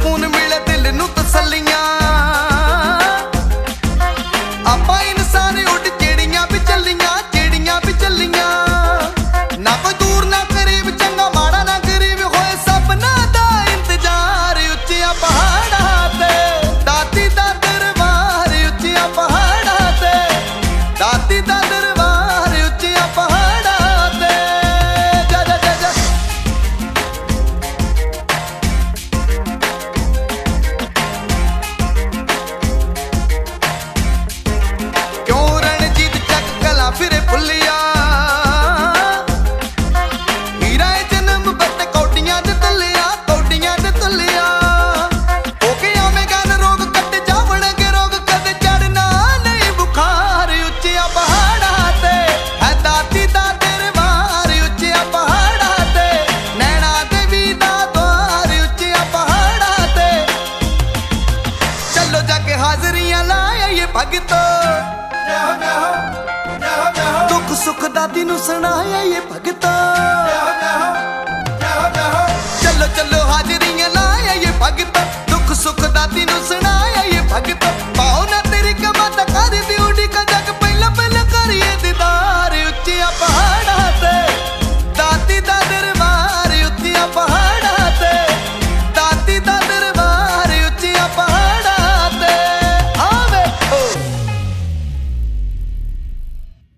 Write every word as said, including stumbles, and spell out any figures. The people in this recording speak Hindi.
सुकून मिले दिल नू तसल्लियां आपा इंसान उड़ चिड़ियां भी चलियां चिड़ियां भी चलियां ना कोई दूर ना करीब चंगा माड़ा ना गरीब होए सबना दा इंतजार उच्चियां पहाड़ां ते दाती दा दरबार उच्चियां पहाड़ां ते दाती दा दरबार उच्चियां पहाड़ां ते जा जा जा जा क्यों रणजीत चक कला फिरे भुलिया हीरा जन्म बत कौडियां दे तलिया कौडियां दे तलिया ओके आवेगा न रोग कट जावणगे रोग कदे चढ़ना नहीं बुखार उच्चियां पहाड़ां ते है दाती दा दरबार उच्चियां पहाड़ां ते नैना देवी दा द्वार उच्चियां पहाड़ां ते चलो जाके हाजरियां लाया ये भगतो दुख सुख दादी नू सुनाया ये भगतो चलो चलो हाजरियां लाया ये भगतो दुख सुख दादी